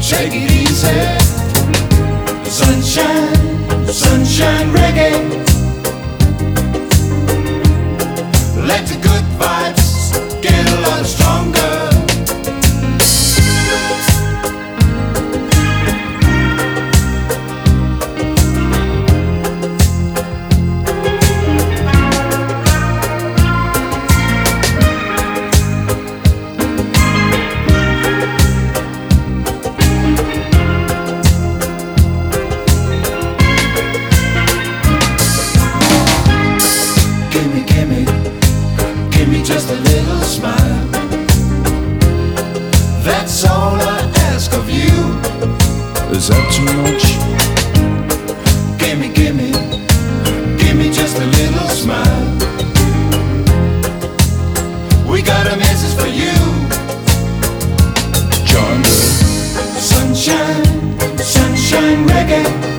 Take it easy. Sunshine, sunshine reggae. Let the good vibes get a lot stronger. Just a little smile. That's all I ask of you. Is that too much? Give me just a little smile. We got a message for you. John, Sunshine, sunshine reggae.